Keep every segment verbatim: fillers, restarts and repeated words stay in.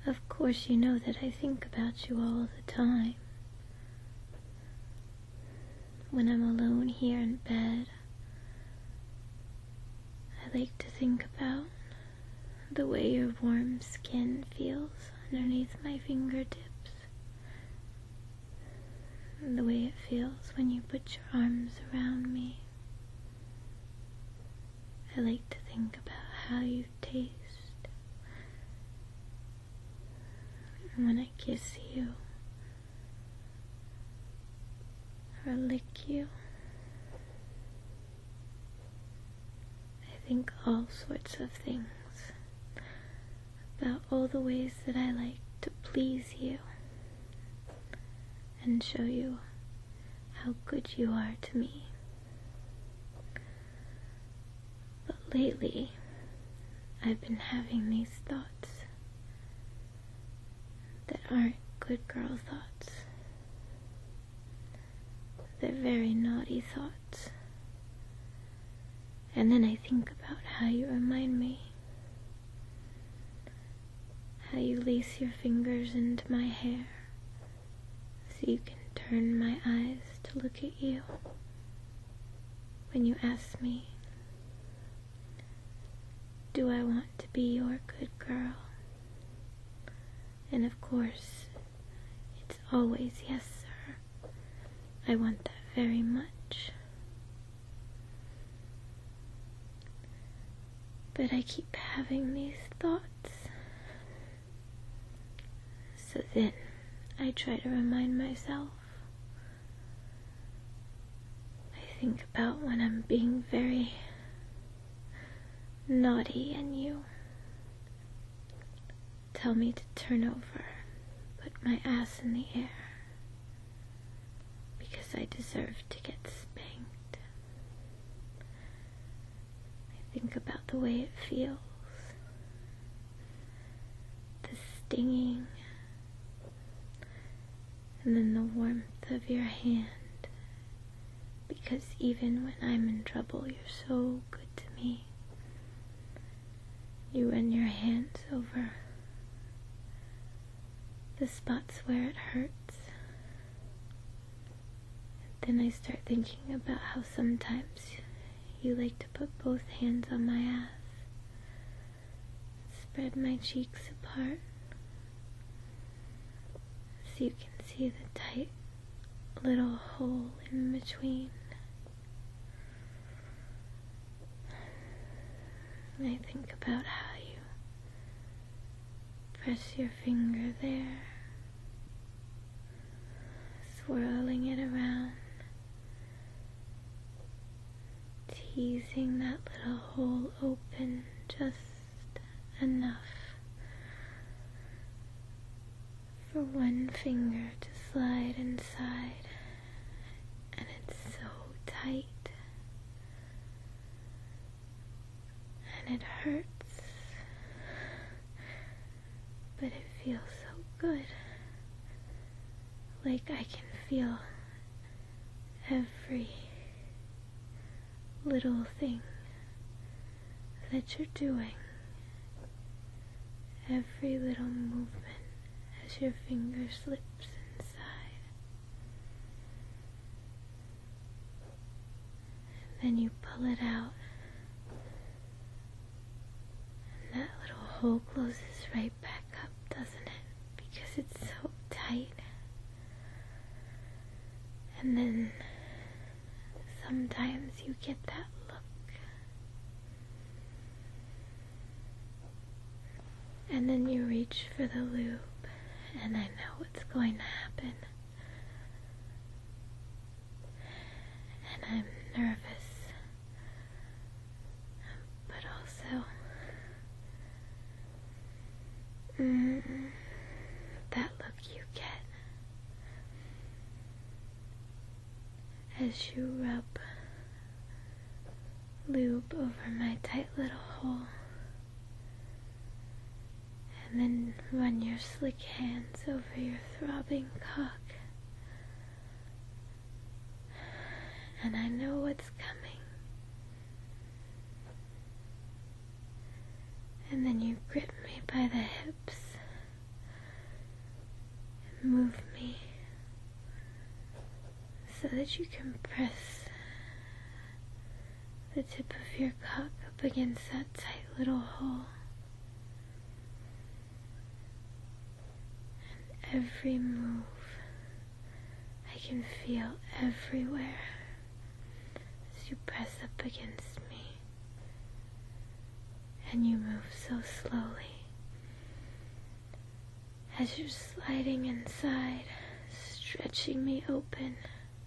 Of course you know that I think about you all the time. When I'm alone here in bed, I like to think about the way your warm skin feels underneath my fingertips. And the way it feels when you put your arms around me. I like to think about how you taste. And when I kiss you, or lick you, I think all sorts of things about all the ways that I like to please you and show you how good you are to me. But lately, I've been having these thoughts that aren't good girl thoughts. They're very naughty thoughts. And then I think about how you remind me, how you lace your fingers into my hair so you can turn my eyes to look at you when you ask me, do I want to be your good girl? And of course, it's always yes, sir. I want that very much. But I keep having these thoughts. So then I try to remind myself. I think about when I'm being very naughty and you tell me to turn over, put my ass in the air, because I deserve to get spanked. I think about the way it feels, the stinging, and then the warmth of your hand, because even when I'm in trouble, you're so good to me. You run your hands over the spots where it hurts. Then I start thinking about how sometimes you like to put both hands on my ass, spread my cheeks apart, so you can see the tight little hole in between. And I think about how you press your finger there, swirling it around, teasing that little hole open just enough for one finger to slide inside, and it's so tight, and it hurts, but it feels so good, like I can feel every little thing that you're doing, every little movement as your finger slips inside. And then you pull it out, and that little hole closes right back up, doesn't it? Because it's so tight. And then sometimes you get that look. And then you reach for the lube, and I know what's going to happen. And I'm nervous, but also, mm, that look you get as you rub lube over my tight little hole, and then run your slick hands over your throbbing cock. And I know what's coming. And then you grip me by the hips move me so that you can press the tip of your cock up against that tight little hole. And every move I can feel everywhere as you press up against me. And you move so slowly as you're sliding inside, stretching me open.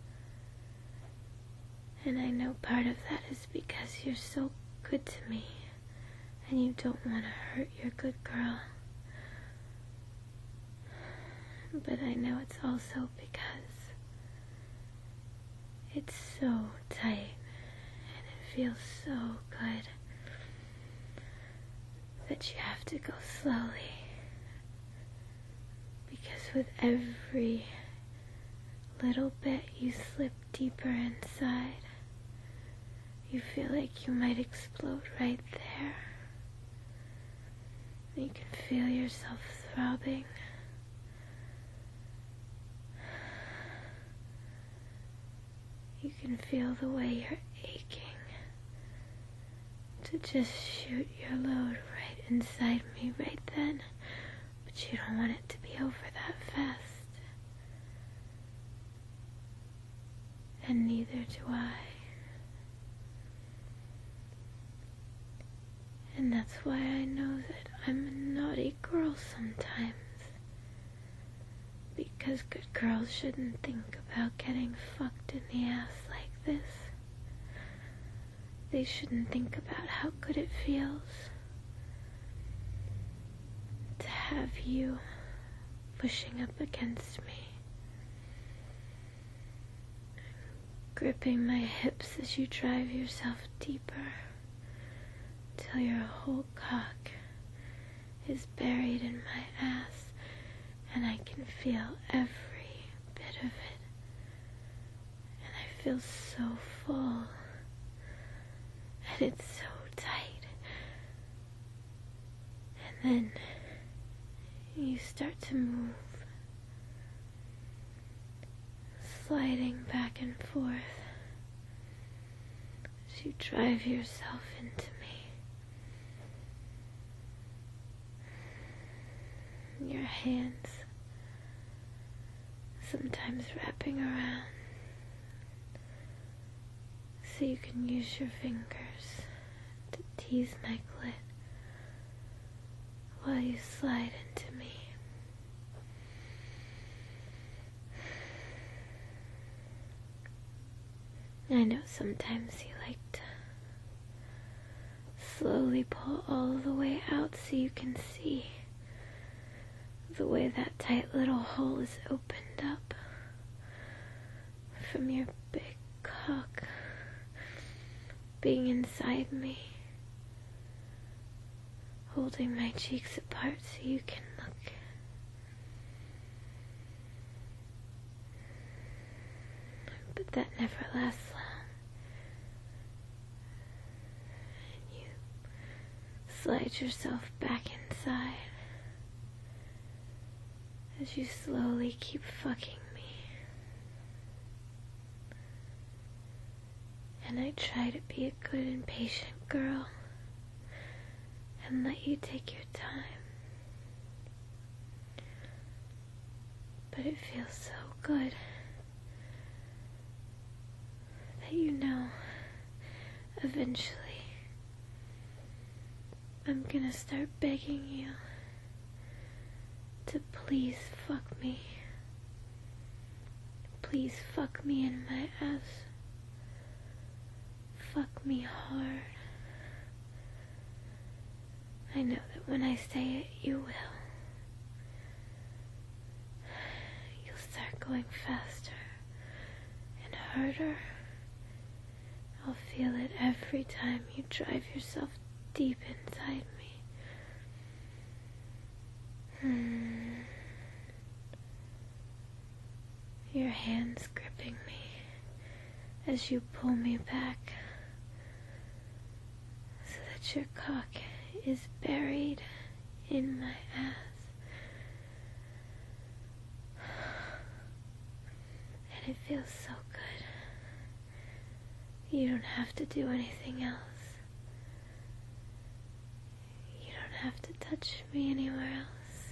And I know part of that is because you're so good to me and you don't want to hurt your good girl. But I know it's also because it's so tight and it feels so good that you have to go slowly. Because with every little bit you slip deeper inside, you feel like you might explode right there. You can feel yourself throbbing. You can feel the way you're aching to just shoot your load right inside me right then, but you don't want it to be over that fast. And neither do I. And that's why I know that I'm a naughty girl sometimes. Because good girls shouldn't think about getting fucked in the ass like this. They shouldn't think about how good it feels to have you pushing up against me, gripping my hips as you drive yourself deeper till your whole cock is buried in my ass and I can feel every bit of it. And I feel so full and it's so tight. And then you start to move, sliding back and forth as you drive yourself into me. Your hands sometimes wrapping around so you can use your fingers to tease my clit while you slide into me. I know sometimes you like to slowly pull all the way out so you can see the way that tight little hole is opened up from your big cock being inside me, holding my cheeks apart so you can look. But that never lasts long. And you slide yourself back inside as you slowly keep fucking me. And I try to be a good and patient girl and let you take your time. But it feels so good that you know eventually I'm gonna start begging you to please fuck me. Please fuck me in my ass. Fuck me hard. I know that when I say it, you will. You'll start going faster and harder. I'll feel it every time you drive yourself deep inside me. Hmm. Your hands gripping me as you pull me back so that your cock is buried in my ass. It feels so good. You don't have to do anything else. You don't have to touch me anywhere else.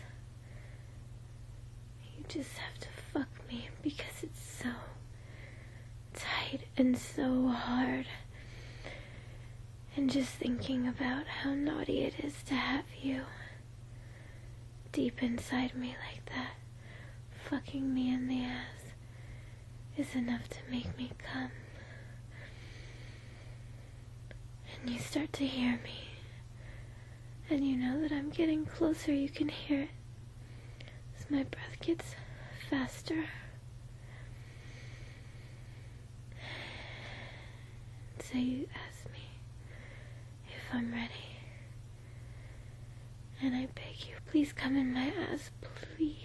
You just have to fuck me because it's so tight and so hard. And just thinking about how naughty it is to have you deep inside me like that, fucking me in the ass, is enough to make me come. And you start to hear me, and you know that I'm getting closer. You can hear it as my breath gets faster. So you ask me if I'm ready, and I beg you, please come in my ass, please.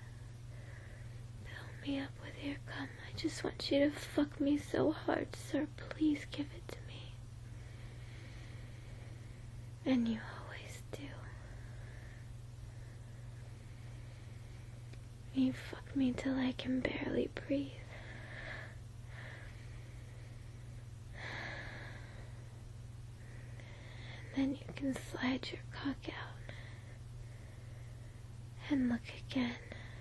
Fill me up with your cum. I just want you to fuck me so hard, sir. Please give it to me. And you always do. You fuck me till I can barely breathe. And then you can slide your cock out and look again.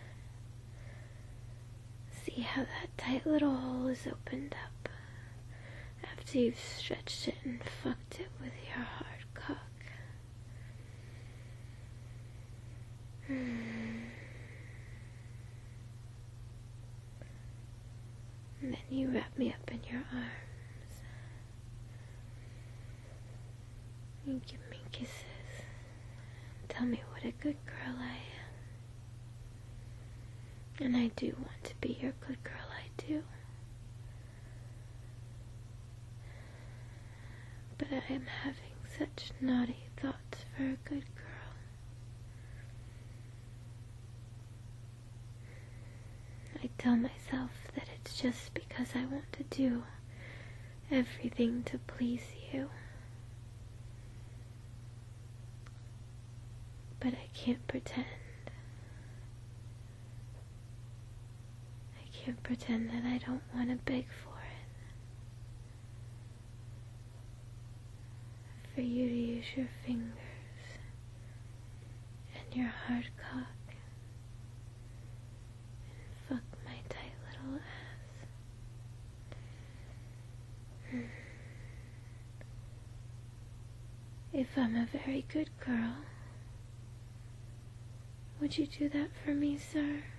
See how that tight little hole is opened up after you've stretched it and fucked it with your hard cock. Mm. And then you wrap me up in your arms. You give me kisses. Tell me what a good girl I am. And I do want to be your good girl, I do. But I am having such naughty thoughts for a good girl. I tell myself that it's just because I want to do everything to please you. But I can't pretend. I can't pretend that I don't want to beg for it. For you to use your fingers and your hard cock and fuck my tight little ass. If I'm a very good girl, would you do that for me, sir?